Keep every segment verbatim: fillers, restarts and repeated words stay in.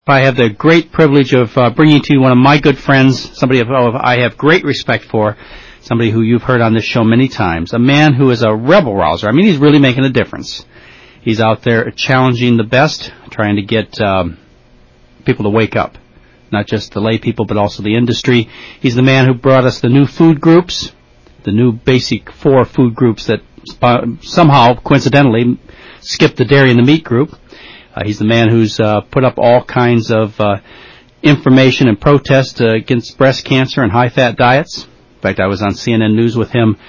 I have the great privilege of uh, bringing to you one of my good friends, somebody of, oh, I have great respect for, somebody who you've heard on this show many times, a man who is a rebel rouser. I mean, he's really making a difference. He's out there challenging the best, trying to get um, people to wake up, not just the lay people, but also the industry. He's the man who brought us the new food groups, the new basic four food groups that uh, somehow, coincidentally, skipped the dairy and the meat group. Uh, he's the man who's uh, put up all kinds of uh, information and protest uh, against breast cancer and high-fat diets. In fact, I was on C N N News with him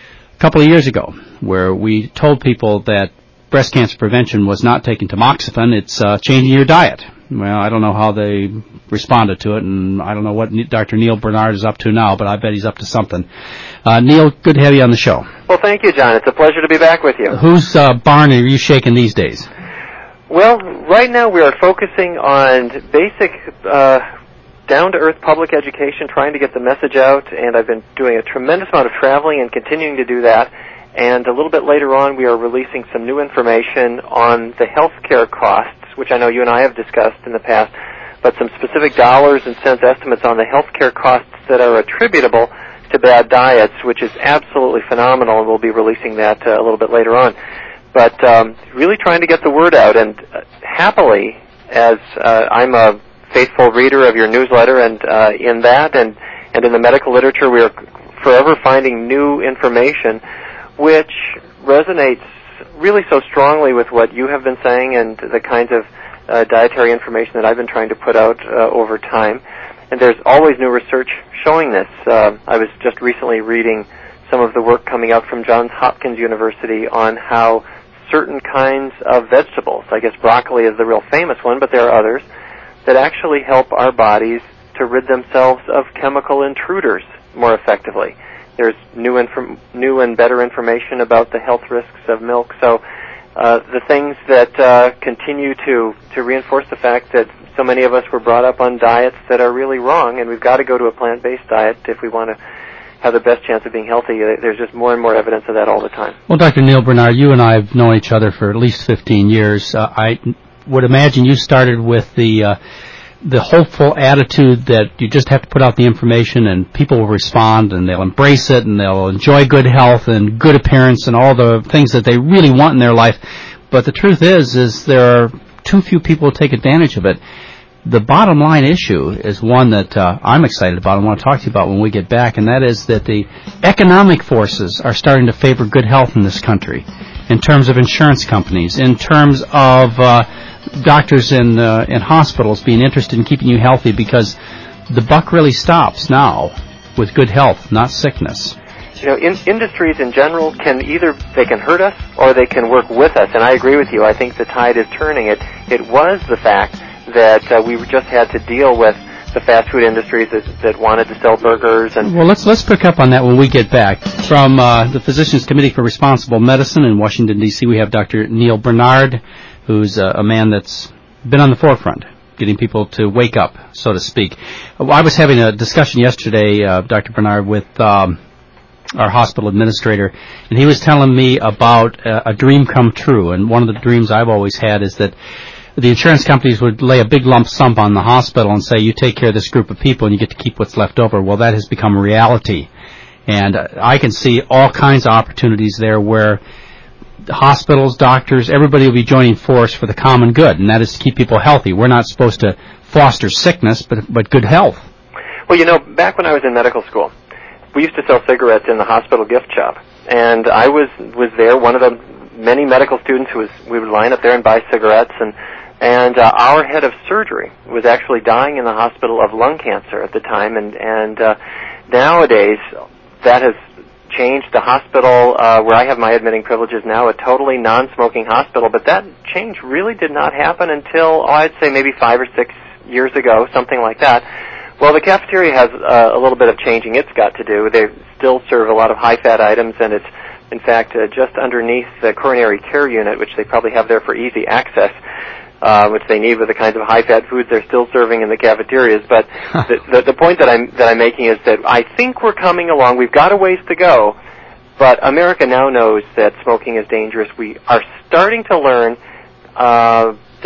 a couple of years ago, where we told people that breast cancer prevention was not taking tamoxifen, it's uh, changing your diet. Well, I don't know how they responded to it, and I don't know what Doctor Neal Barnard is up to now, but I bet he's up to something. Uh, Neal, good to have you on the show. Well, thank you, John. It's a pleasure to be back with you. Whose uh, barn are you shaking these days? Well, right now we are focusing on basic uh, down-to-earth public education, trying to get the message out, and I've been doing a tremendous amount of traveling and continuing to do that. And a little bit later on, we are releasing some new information on the health care costs, which I know you and I have discussed in the past, but some specific dollars and cents estimates on the health care costs that are attributable to bad diets, which is absolutely phenomenal, and we'll be releasing that uh, a little bit later on. But um, really trying to get the word out, and uh, happily, as uh, I'm a faithful reader of your newsletter, and uh, in that and, and in the medical literature, we are forever finding new information which resonates really so strongly with what you have been saying and the kinds of uh, dietary information that I've been trying to put out uh, over time. And there's always new research showing this. Uh, I was just recently reading some of the work coming out from Johns Hopkins University on how certain kinds of vegetables, I guess broccoli is the real famous one, but there are others, that actually help our bodies to rid themselves of chemical intruders more effectively. There's new inform- new and better information about the health risks of milk. So uh, the things that uh, continue to, to reinforce the fact that so many of us were brought up on diets that are really wrong, and we've got to go to a plant-based diet if we want to have the best chance of being healthy. There's just more and more evidence of that all the time. Well, Doctor Neal Barnard, you and I have known each other for at least fifteen years. Uh, I would imagine you started with the uh, the hopeful attitude that you just have to put out the information and people will respond and they'll embrace it and they'll enjoy good health and good appearance and all the things that they really want in their life. But the truth is, is there are too few people who take advantage of it. The bottom line issue is one that uh, I'm excited about and want to talk to you about when we get back, and that is that the economic forces are starting to favor good health in this country in terms of insurance companies, in terms of uh, doctors in, uh, in hospitals being interested in keeping you healthy, because the buck really stops now with good health, not sickness. You know, in, industries in general can either, they can hurt us or they can work with us, and I agree with you. I think the tide is turning. It, it was the fact that uh, we just had to deal with the fast food industries that, that wanted to sell burgers. And well, let's let's pick up on that when we get back. From uh, the Physicians Committee for Responsible Medicine in Washington, D C, we have Doctor Neal Barnard, who's uh, a man that's been on the forefront, getting people to wake up, so to speak. I was having a discussion yesterday, uh, Doctor Barnard, with um, our hospital administrator, and he was telling me about uh, a dream come true. And one of the dreams I've always had is that the insurance companies would lay a big lump sum on the hospital and say, you take care of this group of people and you get to keep what's left over. Well, that has become a reality. And uh, I can see all kinds of opportunities there where the hospitals, doctors, everybody will be joining force for the common good, and that is to keep people healthy. We're not supposed to foster sickness, but but good health. Well, you know, back when I was in medical school, we used to sell cigarettes in the hospital gift shop. And I was, was there, one of the many medical students who was, we would line up there and buy cigarettes, and And uh, our head of surgery was actually dying in the hospital of lung cancer at the time, and, and uh, nowadays that has changed. The hospital uh, where I have my admitting privilege is now a totally non-smoking hospital, but that change really did not happen until, oh, I'd say maybe five or six years ago, something like that. Well, the cafeteria has uh, a little bit of changing it's got to do. They still serve a lot of high-fat items, and it's, in fact, uh, just underneath the coronary care unit, which they probably have there for easy access. Uh, which they need with the kinds of high-fat foods they're still serving in the cafeterias. But the, the, the point that I'm that I'm making is that I think we're coming along. We've got a ways to go, but America now knows that smoking is dangerous. We are starting to learn uh, that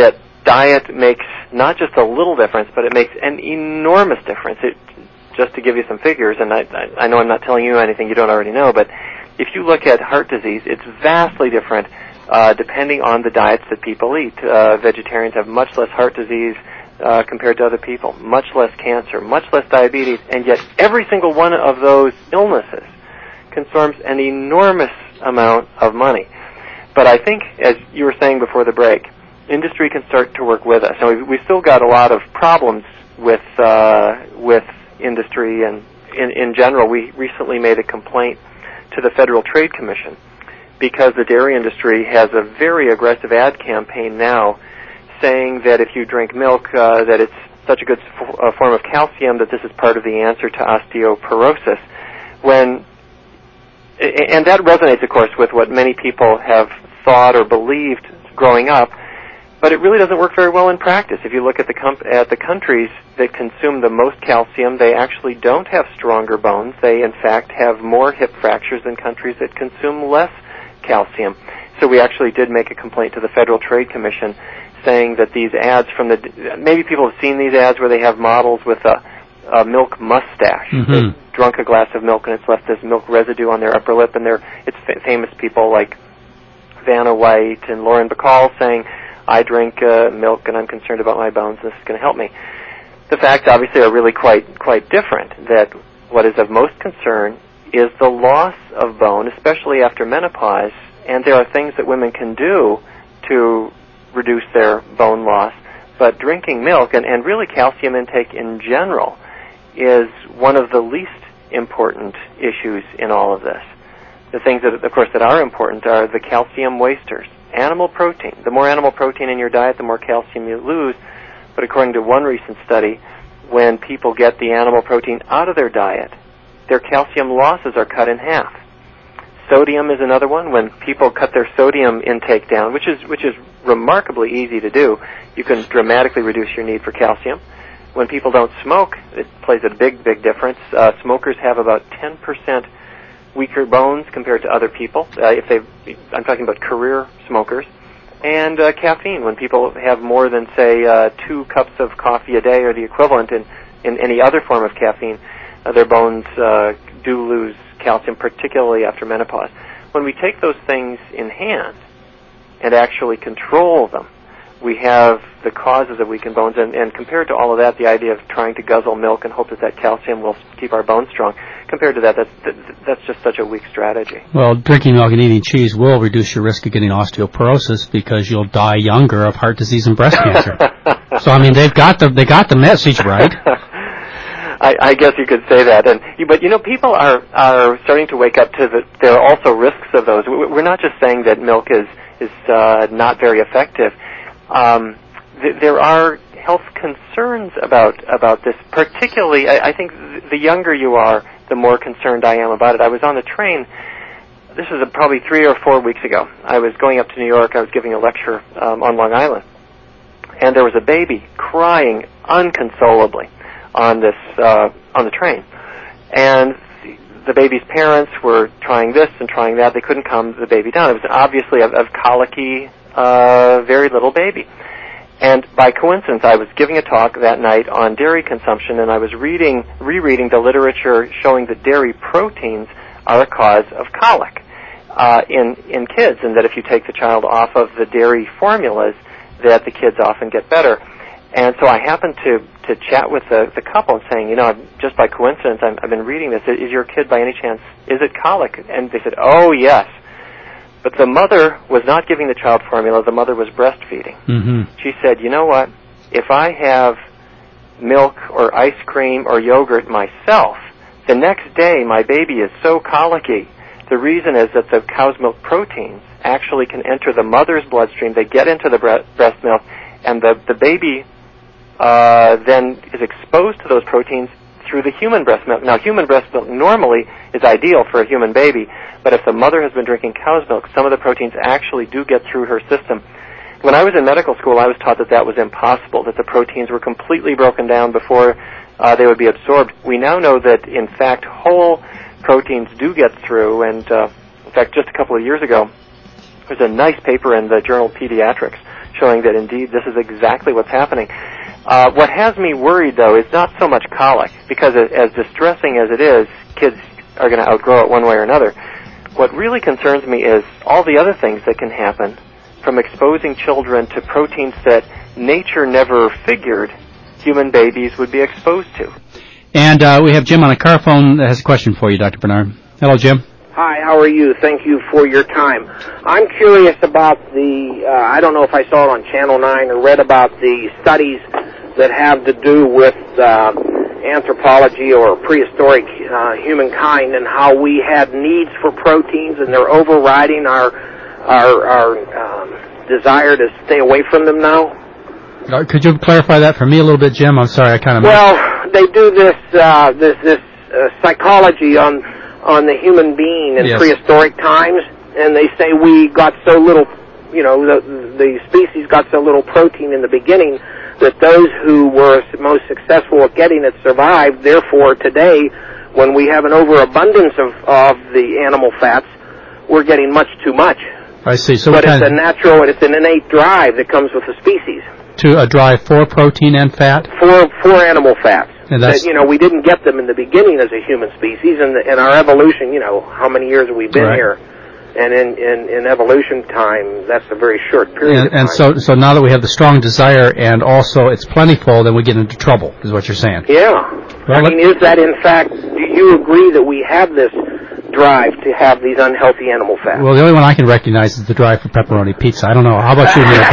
diet makes not just a little difference, but it makes an enormous difference. It, just to give you some figures, and I, I, I know I'm not telling you anything you don't already know, but if you look at heart disease, it's vastly different uh, depending on the diets that people eat. Uh, vegetarians have much less heart disease uh, compared to other people, much less cancer, much less diabetes, and yet every single one of those illnesses consumes an enormous amount of money. But I think, as you were saying before the break, industry can start to work with us. Now, we've, we've still got a lot of problems with uh, with industry, and in, in general. We recently made a complaint to the Federal Trade Commission because the dairy industry has a very aggressive ad campaign now saying that if you drink milk, uh, that it's such a good f- uh, form of calcium that this is part of the answer to osteoporosis. When, and that resonates, of course, with what many people have thought or believed growing up, but it really doesn't work very well in practice. If you look at the comp- at the countries that consume the most calcium, they actually don't have stronger bones. They, in fact, have more hip fractures than countries that consume less calcium. So we actually did make a complaint to the Federal Trade Commission saying that these ads from the, maybe people have seen these ads where they have models with a, a milk mustache. Mm-hmm. They've drunk a glass of milk and it's left this milk residue on their upper lip, and they're, it's fa- famous people like Vanna White and Lauren Bacall saying, I drink uh, milk and I'm concerned about my bones, this is going to help me. The facts obviously are really quite quite different, that what is of most concern is the loss of bone, especially after menopause, and there are things that women can do to reduce their bone loss, but drinking milk and, and really calcium intake in general is one of the least important issues in all of this. The things that, of course, that are important are the calcium wasters. Animal protein. The more animal protein in your diet, the more calcium you lose. But according to one recent study, when people get the animal protein out of their diet, their calcium losses are cut in half. Sodium is another one. When people cut their sodium intake down, which is which is remarkably easy to do, you can dramatically reduce your need for calcium. When people don't smoke, it plays a big, big difference. Uh, smokers have about ten percent weaker bones compared to other people. Uh, if they, I'm talking about career smokers. And uh, caffeine, when people have more than, say, uh, two cups of coffee a day or the equivalent in, in any other form of caffeine, uh, their bones uh, do lose calcium, particularly after menopause. When we take those things in hand and actually control them, we have the causes of weakened bones, and, and compared to all of that, the idea of trying to guzzle milk and hope that that calcium will keep our bones strong, compared to that, that's, that's just such a weak strategy. Well, drinking milk and eating cheese will reduce your risk of getting osteoporosis because you'll die younger of heart disease and breast cancer. So, I mean, they've got the, they got the message right. I, I guess you could say that, and but you know, people are are starting to wake up to the. There are also risks of those. We're not just saying that milk is is uh, not very effective. Um, th- there are health concerns about about this. Particularly, I, I think th- the younger you are, the more concerned I am about it. I was on the train. This was probably three or four weeks ago. I was going up to New York. I was giving a lecture um, on Long Island, and there was a baby crying unconsolably on this uh, on the train, and the baby's parents were trying this and trying that. They couldn't calm the baby down. It was obviously a, a colicky, uh, very little baby. And by coincidence, I was giving a talk that night on dairy consumption, and I was reading, rereading the literature showing that dairy proteins are a cause of colic uh, in in kids, and that if you take the child off of the dairy formulas, that the kids often get better. And so I happened to, to chat with the, the couple and saying, you know, just by coincidence, I'm, I've been reading this. Is your kid, by any chance, is it colic? And they said, oh, yes. But the mother was not giving the child formula. The mother was breastfeeding. Mm-hmm. She said, you know what? If I have milk or ice cream or yogurt myself, the next day my baby is so colicky. The reason is that the cow's milk proteins actually can enter the mother's bloodstream. They get into the bre- breast milk, and the, the baby Uh, then is exposed to those proteins through the human breast milk. Now, human breast milk normally is ideal for a human baby, but if the mother has been drinking cow's milk, some of the proteins actually do get through her system. When I was in medical school, I was taught that that was impossible, that the proteins were completely broken down before uh, they would be absorbed. We now know that, in fact, whole proteins do get through, and uh, in fact, just a couple of years ago, there's a nice paper in the journal Pediatrics showing that indeed this is exactly what's happening. Uh, what has me worried, though, is not so much colic, because as distressing as it is, kids are going to outgrow it one way or another. What really concerns me is all the other things that can happen from exposing children to proteins that nature never figured human babies would be exposed to. And uh, we have Jim on a car phone that has a question for you, Doctor Barnard. Hello, Jim. Hi, how are you? Thank you for your time. I'm curious about the, uh, I don't know if I saw it on Channel nine or read about the studies that have to do with uh, anthropology or prehistoric uh, humankind and how we had needs for proteins and they're overriding our, our, our um, desire to stay away from them now. Uh, could you clarify that for me a little bit, Jim? I'm sorry, I kind of... Well, they do this, uh, this, this uh, psychology on... on the human being in yes. prehistoric times, and they say we got so little, you know, the, the species got so little protein in the beginning that those who were most successful at getting it survived. Therefore, today, when we have an overabundance of, of the animal fats, we're getting much too much. I see. So but it's a natural, it's an innate drive that comes with the species. To a drive for protein and fat? For, for animal fats. And that's, that, you know, we didn't get them in the beginning as a human species, and in our evolution, you know, how many years have we been right. here? And in, in, in evolution time, that's a very short period and, of time. And so, so now that we have the strong desire and also it's plentiful, then we get into trouble, is what you're saying. Yeah. Well, I mean, is that in fact, do you agree that we have this drive to have these unhealthy animal fats? Well, the only one I can recognize is the drive for pepperoni pizza. I don't know. How about you, Neil?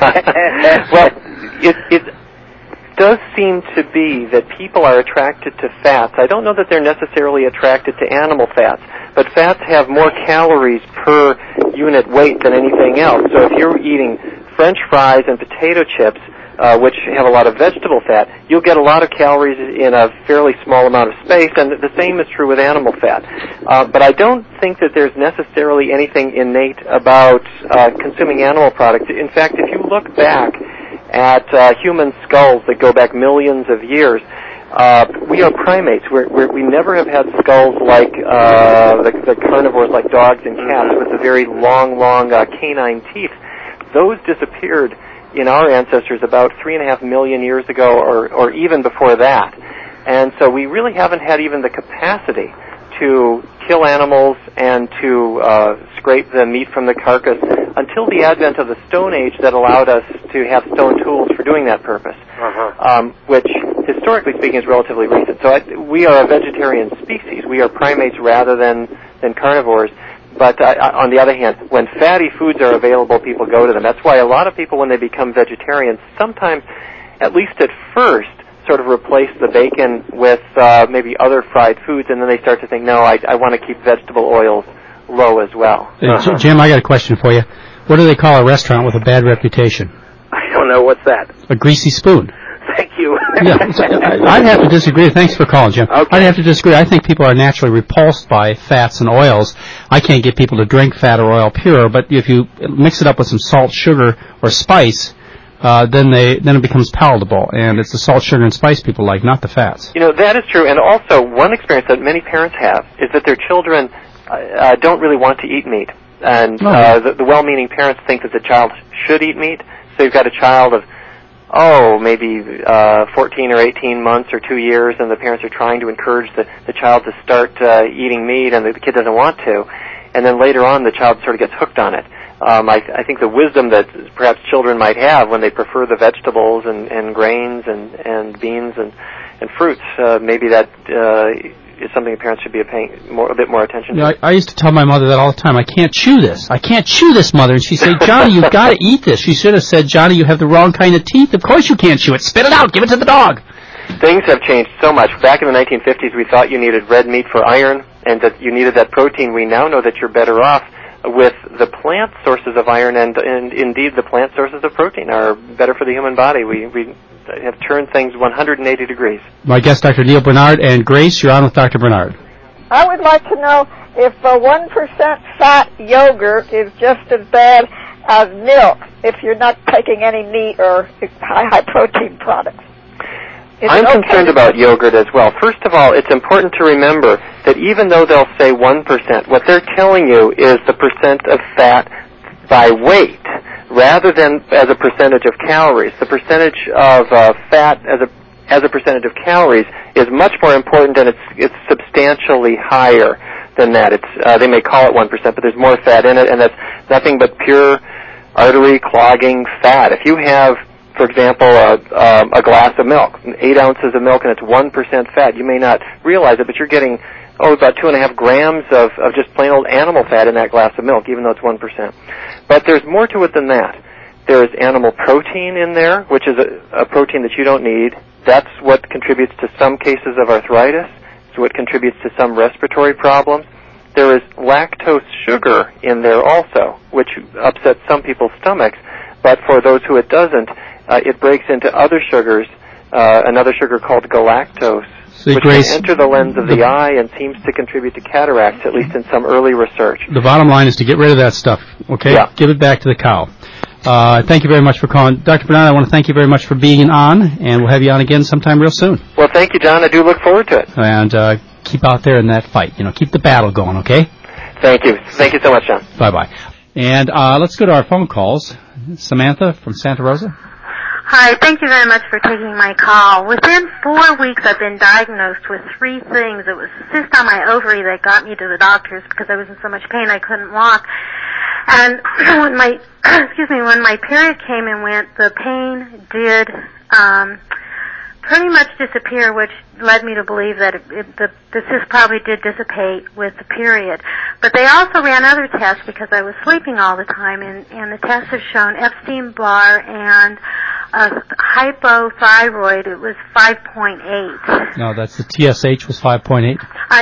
Well, it, it does seem to be that people are attracted to fats. I don't know that they're necessarily attracted to animal fats, but fats have more calories per unit weight than anything else. So if you're eating French fries and potato chips, uh, which have a lot of vegetable fat, you'll get a lot of calories in a fairly small amount of space, and the same is true with animal fat. Uh, but I don't think that there's necessarily anything innate about uh, consuming animal products. In fact, if you look back at uh, human skulls that go back millions of years, uh, we are primates. We're, we're, we never have had skulls like uh, the, the carnivores, like dogs and cats, with the very long, long uh, canine teeth. Those disappeared in our ancestors about three and a half million years ago, or, or even before that. And so we really haven't had even the capacity to kill animals and to uh, scrape the meat from the carcass until the advent of the Stone Age that allowed us to have stone tools for doing that purpose, uh-huh. um, which, historically speaking, is relatively recent. So I, we are a vegetarian species. We are primates rather than, than carnivores. But uh, on the other hand, when fatty foods are available, people go to them. That's why a lot of people, when they become vegetarians, sometimes, at least at first, sort of replace the bacon with uh, maybe other fried foods, and then they start to think, no, I, I want to keep vegetable oils low as well. Uh, Jim, I got a question for you. What do they call a restaurant with a bad reputation? I don't know. What's that? A greasy spoon. Thank you. Yeah, I'd have to disagree. Thanks for calling, Jim. Okay. I'd have to disagree. I think people are naturally repulsed by fats and oils. I can't get people to drink fat or oil pure, but if you mix it up with some salt, sugar, or spice, uh, then they then it becomes palatable. And it's the salt, sugar, and spice people like, not the fats. You know, that is true. And also, one experience that many parents have is that their children uh, don't really want to eat meat. And uh, the, the well-meaning parents think that the child should eat meat. So you've got a child of oh, maybe uh, fourteen or eighteen months or two years, and the parents are trying to encourage the, the child to start uh, eating meat, and the, the kid doesn't want to. And then later on, the child sort of gets hooked on it. Um, I, I think the wisdom that perhaps children might have when they prefer the vegetables and, and grains and, and beans and, and fruits, uh, maybe that uh, is something the parents should be paying more, a bit more attention to. You know, I, I used to tell my mother that all the time. I can't chew this. I can't chew this, Mother. And she'd say, Johnny, you've got to eat this. She should have said, Johnny, you have the wrong kind of teeth. Of course you can't chew it. Spit it out. Give it to the dog. Things have changed so much. Back in the nineteen fifties, we thought you needed red meat for iron and that you needed that protein. We now know that you're better off with the plant sources of iron, and, and indeed the plant sources of protein are better for the human body. We, we have turned things one hundred eighty degrees. My guest, Doctor Neil Barnard, and Grace, you're on with Doctor Barnard. I would like to know if a one percent fat yogurt is just as bad as milk if you're not taking any meat or high, high protein products. Is I'm okay? concerned about yogurt as well. First of all, it's important to remember that even though they'll say one percent, what they're telling you is the percent of fat by weight. rather than as a percentage of calories. The percentage of uh, fat as a as a percentage of calories is much more important, and it's it's substantially higher than that. It's uh, they may call it one percent, but there's more fat in it, and that's nothing but pure artery clogging fat. If you have, for example, a, um, a glass of milk, eight ounces of milk, and it's one percent fat, you may not realize it, but you're getting oh about two and a half grams of, of just plain old animal fat in that glass of milk, even though it's one percent. But there's more to it than that. There's animal protein in there, which is a, a protein that you don't need. That's what contributes to some cases of arthritis. It's what contributes to some respiratory problems. There is lactose sugar in there also, which upsets some people's stomachs. But for those who it doesn't, uh, it breaks into other sugars, uh, another sugar called galactose, See, which Grace, can enter the lens of the, the eye and seems to contribute to cataracts, at least in some early research. The bottom line is to get rid of that stuff, okay? Yeah. Give it back to the cow. Uh, thank you very much for calling. Doctor Bernard, I want to thank you very much for being on, and we'll have you on again sometime real soon. Well, thank you, John. I do look forward to it. And uh, keep out there in that fight. You know, keep the battle going, okay? Thank you. Thank you so much, John. Bye-bye. And uh, let's go to our phone calls. Samantha from Santa Rosa. Hi, thank you very much for taking my call. Within four weeks, I've been diagnosed with three things. It was a cyst on my ovary that got me to the doctors because I was in so much pain I couldn't walk. And when my, excuse me, when my period came and went, the pain did um, pretty much disappear, which led me to believe that it, it, the, the cyst probably did dissipate with the period. But they also ran other tests because I was sleeping all the time, and, and the tests have shown Epstein-Barr and uh, hypothyroid. It was five point eight. No, that's the T S H was five point eight.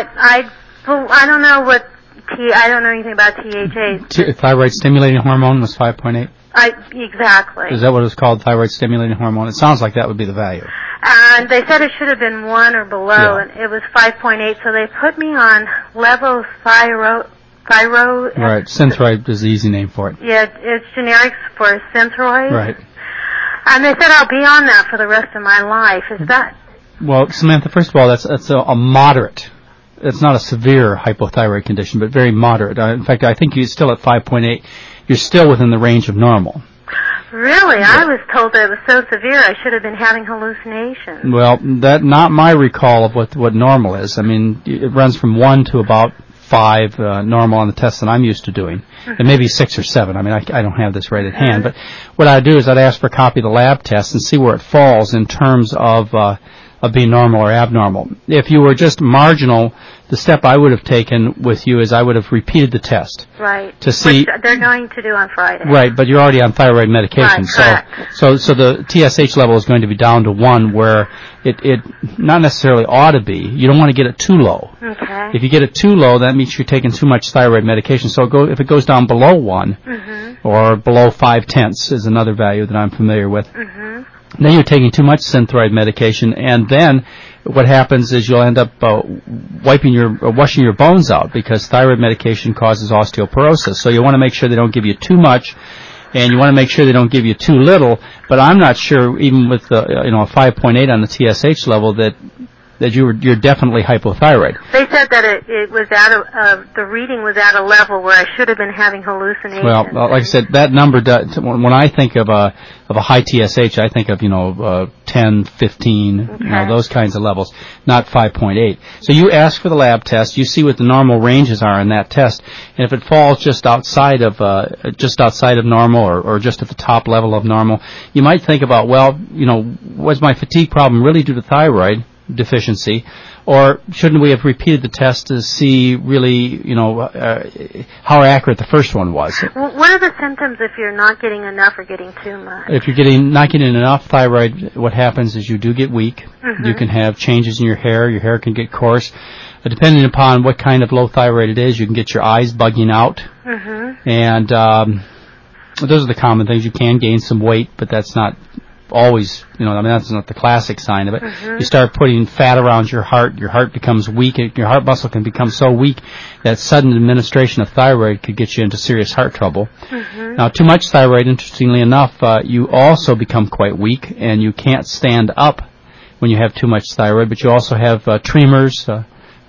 I I I don't know what T. I don't know anything about T H A. T- thyroid stimulating hormone was five point eight. I exactly. Is that what it was called? Thyroid stimulating hormone. It sounds like that would be the value. And they said it should have been one or below, yeah. and it was five point eight. So they put me on levothyroxine. Thyroid. Right, Synthroid is the easy name for it. Yeah, it's generics for Synthroid. Right. And they said I'll be on that for the rest of my life. Is that? Well, Samantha, first of all, that's that's a, a moderate. It's not a severe hypothyroid condition, but very moderate. Uh, in fact, I think you're still at five point eight. You're still within the range of normal. Really? Yeah. I was told that it was so severe I should have been having hallucinations. Well, that not my recall of what what normal is. I mean, it runs from one to about five uh, normal on the tests that I'm used to doing. Mm-hmm. And maybe six or seven. I mean, I, I don't have this right at mm-hmm. hand. But what I'd do is I'd ask for a copy of the lab test and see where it falls in terms of uh, of being normal or abnormal. If you were just marginal, the step I would have taken with you is I would have repeated the test. Right. To see. Which they're going to do on Friday. Right, but you're already on thyroid medication. Right, so, correct. so, so the T S H level is going to be down to one where it, it not necessarily ought to be. You don't want to get it too low. Okay. If you get it too low, that means you're taking too much thyroid medication. So go, if it goes down below one, mm-hmm. or below five tenths is another value that I'm familiar with. Mm-hmm. Then you're taking too much Synthroid medication, and then what happens is you'll end up uh, wiping your, uh, washing your bones out because thyroid medication causes osteoporosis. So you want to make sure they don't give you too much, and you want to make sure they don't give you too little. But I'm not sure, even with the, uh, you know, a five point eight on the T S H level, that that you were, you're definitely hypothyroid. They said that it, it was at a, uh, the reading was at a level where I should have been having hallucinations. Well, like I said, that number does, when I think of a of a high T S H, I think of, you know, uh, ten, fifteen, okay. you know, those kinds of levels, not five point eight. So you ask for the lab test, you see what the normal ranges are in that test, and if it falls just outside of uh, just outside of normal or, or just at the top level of normal, you might think about, well, you know, was my fatigue problem really due to thyroid deficiency, or shouldn't we have repeated the test to see really, you know, uh, how accurate the first one was? What are the symptoms if you're not getting enough or getting too much? If you're getting not getting enough thyroid, what happens is you do get weak. Mm-hmm. You can have changes in your hair. Your hair can get coarse. But depending upon what kind of low thyroid it is, you can get your eyes bugging out. Mm-hmm. And um, those are the common things. You can gain some weight, but that's not always, you know, I mean, that's not the classic sign of it. Mm-hmm. You start putting fat around your heart, your heart becomes weak, your heart muscle can become so weak that sudden administration of thyroid could get you into serious heart trouble. Mm-hmm. Now, too much thyroid, interestingly enough, uh, you also become quite weak, and you can't stand up when you have too much thyroid, but you also have uh, tremors, uh,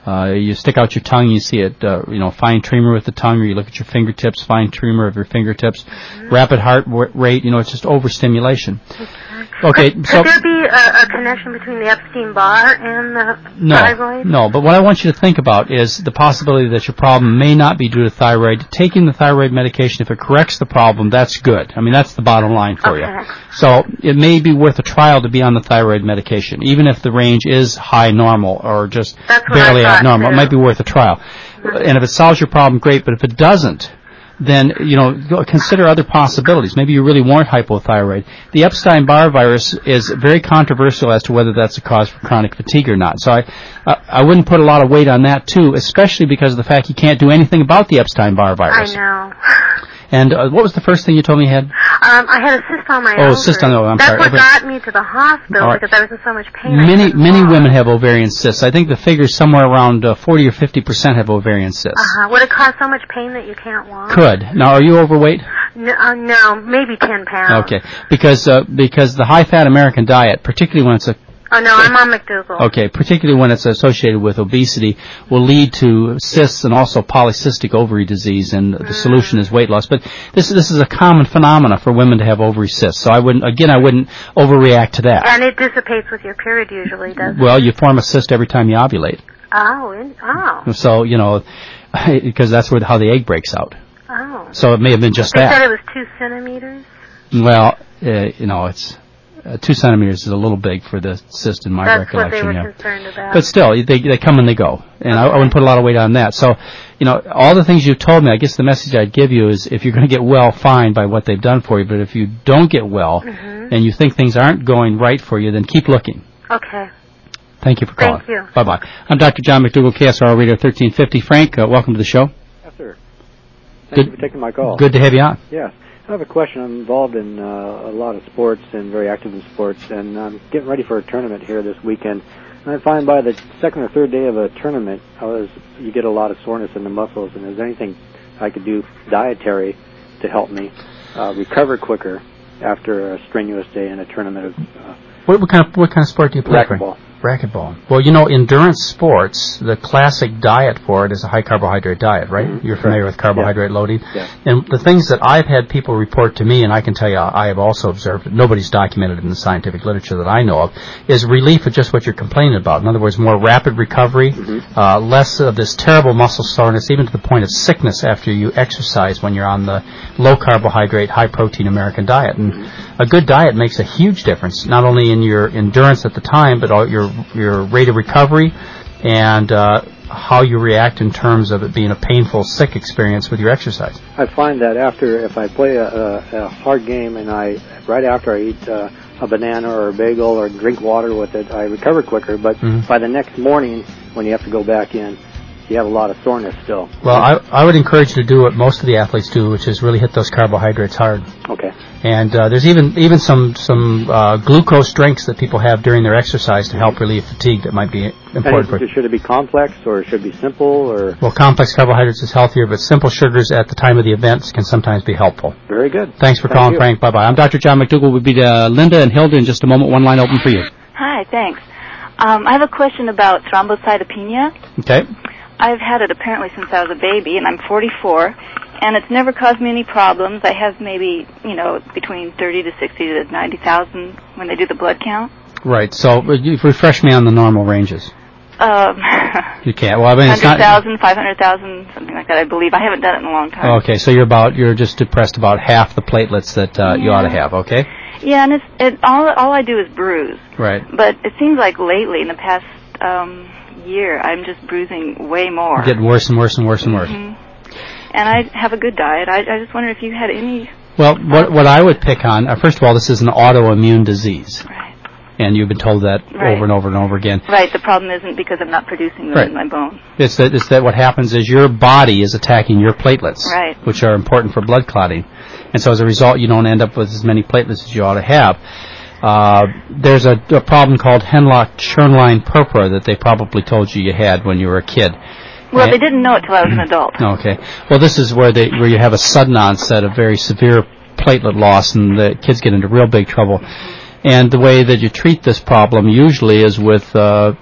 Uh, you stick out your tongue, you see it, uh, you know, fine tremor with the tongue, or you look at your fingertips, fine tremor of your fingertips, mm-hmm. rapid heart rate, you know, it's just overstimulation. Okay, could, so... Could there be a, a connection between the Epstein-Barr and the no, thyroid? No, but what I want you to think about is the possibility that your problem may not be due to thyroid. Taking the thyroid medication, if it corrects the problem, that's good. I mean, that's the bottom line for okay. you. So it may be worth a trial to be on the thyroid medication, even if the range is high normal or just barely abnormal. It might be worth a trial. Mm-hmm. And if it solves your problem, great, but if it doesn't, then, you know, consider other possibilities. Maybe you really weren't hypothyroid. The Epstein-Barr virus is very controversial as to whether that's a cause for chronic fatigue or not. So I, uh, I wouldn't put a lot of weight on that, too, especially because of the fact you can't do anything about the Epstein-Barr virus. I know. And uh, what was the first thing you told me you had? Um, I had a cyst on my Oh, ovary. cyst on the ovary. I'm That's sorry. what got me to the hospital right. because I was in so much pain. Many many walk. women have ovarian cysts. I think the figure is somewhere around uh, forty or fifty percent have ovarian cysts. Uh-huh. Would it cause so much pain that you can't walk? Could. Now, are you overweight? No, uh, no maybe ten pounds. Okay, because uh, because the high-fat American diet, particularly when it's a Oh, no, I'm on McDougall. Okay, particularly when it's associated with obesity, will lead to cysts and also polycystic ovary disease, and mm. the solution is weight loss. But this, this is a common phenomena for women to have ovary cysts, so I wouldn't, again, I wouldn't overreact to that. And it dissipates with your period usually, doesn't it? Well, you form a cyst every time you ovulate. Oh, in, oh. So, you know, because that's where how the egg breaks out. Oh. So it may have been just they that. They said it was two centimeters? Well, uh, you know, it's... Uh, two centimeters is a little big for the cyst in my That's recollection. That's what they were yeah. concerned about. But still, they they come and they go, and okay. I, I wouldn't put a lot of weight on that. So, you know, all the things you've told me, I guess the message I'd give you is if you're going to get well, fine by what they've done for you. But if you don't get well, mm-hmm. and you think things aren't going right for you, then keep looking. Okay. Thank you for calling. Thank you. Bye bye. I'm Doctor John McDougall, K S R O Radio thirteen fifty. Frank, uh, welcome to the show. Yes, sir. Thank Good. you for taking my call. Good to have you on. Yes. I have a question. I'm involved in uh, a lot of sports and very active in sports, and I'm getting ready for a tournament here this weekend. And I find by the second or third day of a tournament, I was, you get a lot of soreness in the muscles. And is there anything I could do dietary to help me uh, recover quicker after a strenuous day in a tournament of uh, what, what kind of what kind of sport do you play? Racquetball. Racquetball. Well, you know, endurance sports, the classic diet for it is a high carbohydrate diet, right? Mm-hmm. You're familiar with carbohydrate yeah. loading? Yeah. And the things that I've had people report to me, and I can tell you I have also observed it, nobody's documented in the scientific literature that I know of, is relief of just what you're complaining about. In other words, more rapid recovery, mm-hmm. uh, less of this terrible muscle soreness, even to the point of sickness after you exercise when you're on the low carbohydrate, high protein American diet. And mm-hmm. a good diet makes a huge difference, not only in your endurance at the time, but all your your rate of recovery and uh, how you react in terms of it being a painful, sick experience with your exercise. I find that after, if I play a, a, a hard game and I, right after I eat uh, a banana or a bagel or drink water with it, I recover quicker. But mm-hmm. by the next morning, when you have to go back in, you have a lot of soreness still. Well, I, I would encourage you to do what most of the athletes do, which is really hit those carbohydrates hard. Okay. And uh, there's even even some some uh, glucose drinks that people have during their exercise to help relieve fatigue that might be important. And for should it be complex or should it be simple? Or well, complex carbohydrates is healthier, but simple sugars at the time of the events can sometimes be helpful. Very good. Thanks for Thank calling, you. Frank. Bye bye. I'm Doctor John McDougall. We'll be uh, Linda and Hilda in just a moment. One line open for you. Hi, thanks. Um, I have a question about thrombocytopenia. Okay. I've had it apparently since I was a baby, and I'm forty-four, and it's never caused me any problems. I have maybe, you know, between thirty to sixty to ninety thousand when they do the blood count. Right. So you refresh me on the normal ranges. Um, you can't. Well, I mean, it's not one hundred thousand, five hundred thousand, something like that, I believe. I haven't done it in a long time. Okay, so you're about, you're just depressed about half the platelets that uh, yeah. you ought to have, okay? Yeah, and it's, it, all, all I do is bruise. Right. But it seems like lately, in the past um, year, I'm just bruising way more. Getting worse and worse and worse and worse. Mm-hmm. And I have a good diet. I, I just wonder if you had any... Well, what, what I would pick on, uh, first of all, this is an autoimmune disease. Right. And you've been told that right. over and over and over again. Right. The problem isn't because I'm not producing them right. in my bone. It's that, it's that what happens is your body is attacking your platelets, right. which are important for blood clotting. And so as a result, you don't end up with as many platelets as you ought to have. Uh, there's a, a problem called Hemlock-Schönlein purpura that they probably told you you had when you were a kid. Well, and, they didn't know it till I was an adult. Okay. Well, this is where they where you have a sudden onset of very severe platelet loss, and the kids get into real big trouble. And the way that you treat this problem usually is with uh,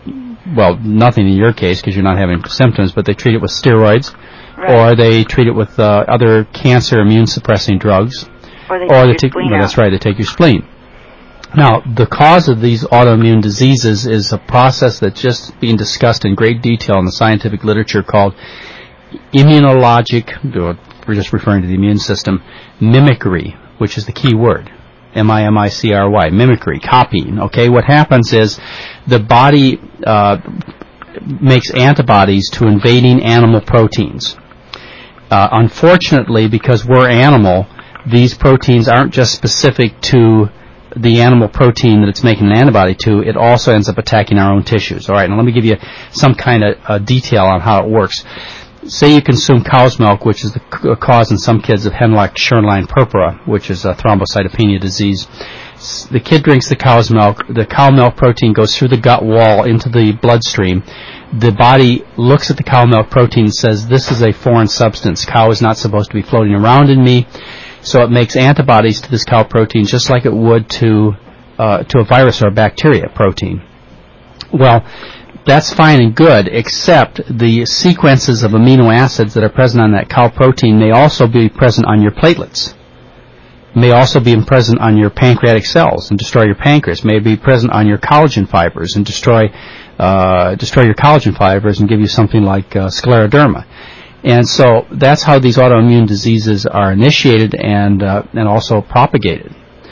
well, nothing in your case because you're not having symptoms, but they treat it with steroids, right. or they treat it with uh, other cancer immune-suppressing drugs. Or they or take they your take, spleen well, out. That's right, they take your spleen. Now, the cause of these autoimmune diseases is a process that's just being discussed in great detail in the scientific literature called immunologic, we're just referring to the immune system, mimicry, which is the key word. M I M I C R Y, mimicry, copying. Okay, what happens is the body uh, makes antibodies to invading animal proteins. Uh, unfortunately, because we're animal, these proteins aren't just specific to the animal protein that it's making an antibody to, it also ends up attacking our own tissues. All right, now let me give you some kind of uh, detail on how it works. Say you consume cow's milk, which is the c- cause in some kids of Henle-Schönlein purpura, which is a thrombocytopenia disease. S- the kid drinks the cow's milk. The cow milk protein goes through the gut wall into the bloodstream. The body looks at the cow milk protein and says, this is a foreign substance. Cow is not supposed to be floating around in me. So it makes antibodies to this cow protein just like it would to uh, to a virus or a bacteria protein. Well, that's fine and good, except the sequences of amino acids that are present on that cow protein may also be present on your platelets, may also be present on your pancreatic cells and destroy your pancreas, may be present on your collagen fibers and destroy uh, destroy your collagen fibers and give you something like uh, scleroderma. And so that's how these autoimmune diseases are initiated and uh, and also propagated.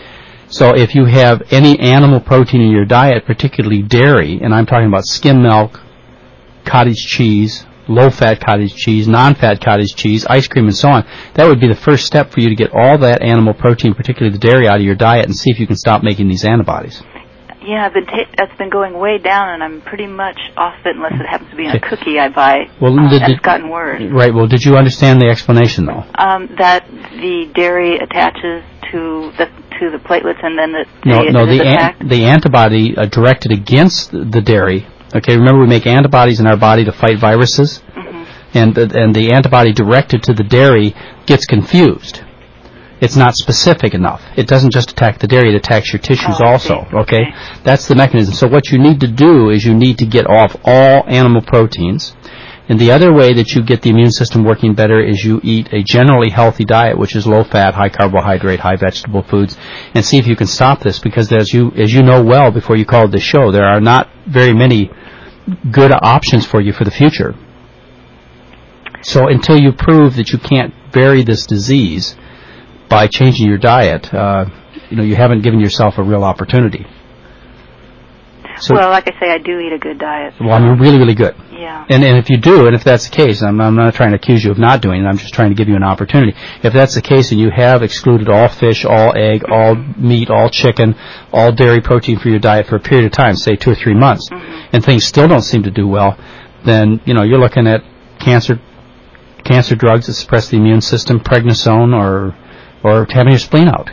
So if you have any animal protein in your diet, particularly dairy, and I'm talking about skim milk, cottage cheese, low-fat cottage cheese, non-fat cottage cheese, ice cream, and so on, that would be the first step for you to get all that animal protein, particularly the dairy, out of your diet and see if you can stop making these antibodies. Yeah, I've been ta- that's been going way down, and I'm pretty much off it unless it happens to be in a cookie I buy. Well, uh, did, that's did, gotten worse. Right. Well, did you understand the explanation, though? Um, that the dairy attaches to the to the platelets, and then the no, the, no, the attack. An- the antibody uh, directed against the dairy. Okay, remember we make antibodies in our body to fight viruses, mm-hmm. and the, and the antibody directed to the dairy gets confused. It's not specific enough. It doesn't just attack the dairy, it attacks your tissues oh, also, okay? okay? That's the mechanism. So what you need to do is you need to get off all animal proteins. And the other way that you get the immune system working better is you eat a generally healthy diet, which is low-fat, high-carbohydrate, high-vegetable foods, and see if you can stop this, because as you as you know well before you called this show, there are not very many good options for you for the future. So until you prove that you can't bury this disease by changing your diet, uh, you know, you haven't given yourself a real opportunity. So, well, like I say, I do eat a good diet. Well, I mean, really, really good. Yeah. And and if you do, and if that's the case, I'm, I'm not trying to accuse you of not doing it, I'm just trying to give you an opportunity. If that's the case and you have excluded all fish, all egg, all meat, all chicken, all dairy protein for your diet for a period of time, say two or three months, mm-hmm. and things still don't seem to do well, then, you know, you're looking at cancer cancer drugs that suppress the immune system, prednisone, or or having your spleen out.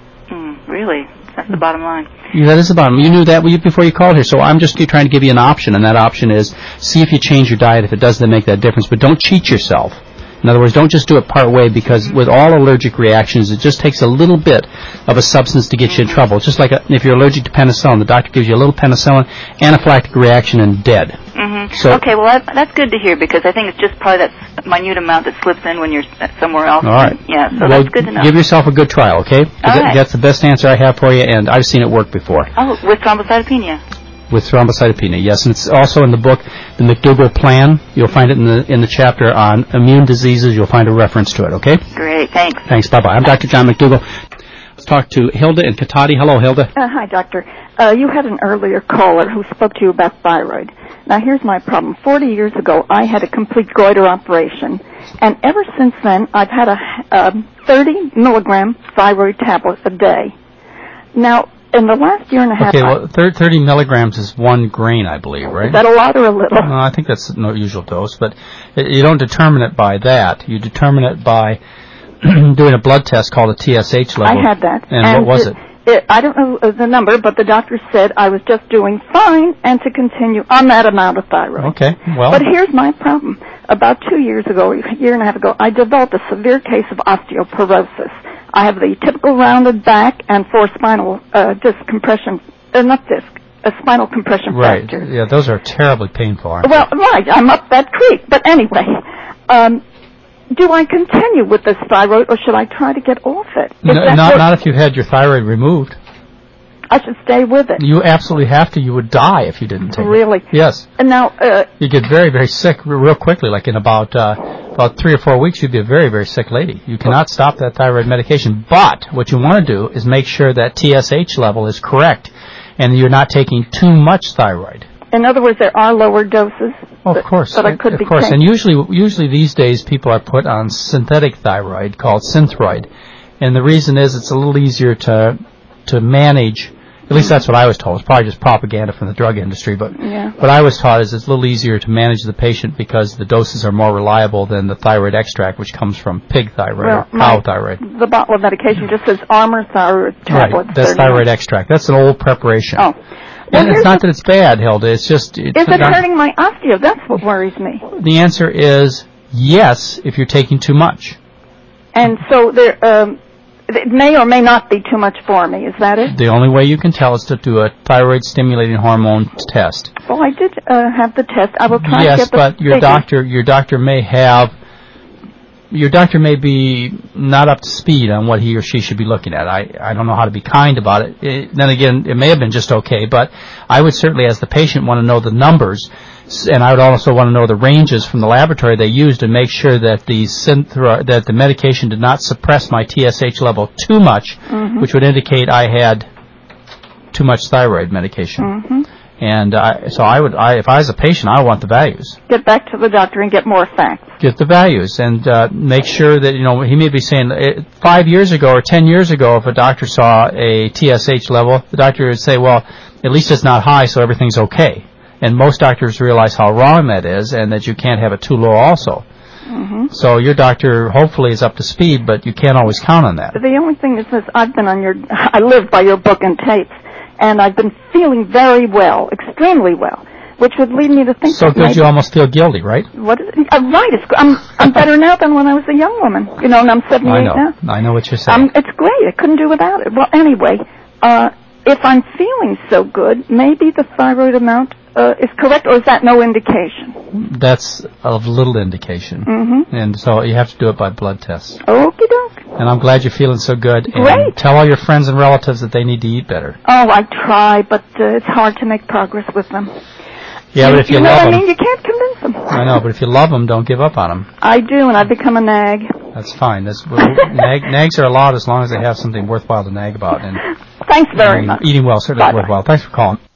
Mm, really? That's the bottom line. Yeah, that is the bottom. You knew that before you called here, so I'm just trying to give you an option, and that option is see if you change your diet. If it does, then make that difference. But don't cheat yourself. In other words, don't just do it part way, because with all allergic reactions, it just takes a little bit of a substance to get you in trouble. It's just like a, if you're allergic to penicillin, the doctor gives you a little penicillin, anaphylactic reaction, and dead. Mm-hmm. So, okay, well, that, that's good to hear, because I think it's just probably that minute amount that slips in when you're somewhere else. All right. Yeah, so well, that's good to know. Give yourself a good trial, okay? All right. That's the best answer I have for you, and I've seen it work before. Oh, with thrombocytopenia. With thrombocytopenia, yes, and it's also in the book, the McDougall Plan. You'll find it in the in the chapter on immune diseases. You'll find a reference to it. Okay. Great. Thanks. Thanks. Bye bye. I'm Doctor John McDougall. Let's talk to Hilda in Katati. Hello, Hilda. Uh, hi, doctor. Uh, you had an earlier caller who spoke to you about thyroid. Now, here's my problem. Forty years ago, I had a complete goiter operation, and ever since then, I've had a, a thirty milligram thyroid tablet a day. Now, in the last year and a half... Okay, well, thirty milligrams is one grain, I believe, right? Is that a lot or a little? No, I think that's no usual dose, but you don't determine it by that. You determine it by doing a blood test called a T S H level. I had that. And, and what was it? it? it? I don't know the number, but the doctor said I was just doing fine and to continue on that amount of thyroid. Okay, well... But here's my problem. About two years ago, a year and a half ago, I developed a severe case of osteoporosis. I have the typical rounded back and four spinal uh, disc compression, uh, not disc, a spinal compression right. fracture. Yeah, those are terribly painful, aren't well, they? Well, right, I'm up that creek. But anyway, um, do I continue with this thyroid, or should I try to get off it? No, not, not if you've had your thyroid removed. I should stay with it. You absolutely have to. You would die if you didn't take really? it. Really? Yes. And now, uh, you get very, very sick real quickly. Like in about uh, about three or four weeks, you'd be a very, very sick lady. You cannot stop that thyroid medication. But what you want to do is make sure that T S H level is correct, and you're not taking too much thyroid. In other words, there are lower doses. Oh, that, of course. That I could of be course. taking. And usually, usually these days, people are put on synthetic thyroid called Synthroid, and the reason is it's a little easier to to manage. At least that's what I was told. It's probably just propaganda from the drug industry, but yeah. what I was taught is it's a little easier to manage the patient because the doses are more reliable than the thyroid extract, which comes from pig thyroid well, or cow thyroid. The bottle of medication just says Armour thyroid tablets. Right, that's thyroid extract. That's an old preparation. Oh. Well, and it's not that it's bad, Hilda. It's just... It's is it not, hurting my osteo? That's what worries me. The answer is yes, if you're taking too much. And so there... Um, it may or may not be too much for me. Is that it? The only way you can tell is to do a thyroid-stimulating hormone test. Well, I did uh, have the test. I will try yes, to get the but your figures. doctor, your doctor may have, your doctor may be not up to speed on what he or she should be looking at. I, I don't know how to be kind about it. it. Then again, it may have been just okay, but I would certainly, as the patient, want to know the numbers. And I would also want to know the ranges from the laboratory they used to make sure that the synthro- that the medication did not suppress my T S H level too much, mm-hmm. which would indicate I had too much thyroid medication. Mm-hmm. And I, so I would, I, if I was a patient, I would want the values. Get back to the doctor and get more facts. Get the values and uh, make sure that, you know, he may be saying uh, five years ago or ten years ago, if a doctor saw a T S H level, the doctor would say, well, at least it's not high, so everything's okay. And most doctors realize how wrong that is and that you can't have it too low also. Mm-hmm. So your doctor hopefully is up to speed, but you can't always count on that. The only thing is this, I've been on your, I live by your book and tapes, and I've been feeling very well, extremely well, which would lead me to think so that good maybe, you almost feel guilty, right? What is it? Uh, right, it's, I'm, I'm better now than when I was a young woman, you know, and I'm seventy-eight I know. now. I know what you're saying. Um, it's great, I couldn't do without it. Well, anyway, uh, if I'm feeling so good, maybe the thyroid amount Uh, is correct, or is that no indication? That's of little indication. Mm-hmm. And so you have to do it by blood tests. Okie doke. And I'm glad you're feeling so good. Great. And tell all your friends and relatives that they need to eat better. Oh, I try, but uh, it's hard to make progress with them. Yeah, but if you, you know love what them... I mean? You can't convince them. I know, but if you love them, don't give up on them. I do, and I've become a nag. That's fine. That's, nag, nags are allowed as long as they have something worthwhile to nag about. And Thanks very and much. Eating well certainly is worthwhile. Thanks for calling.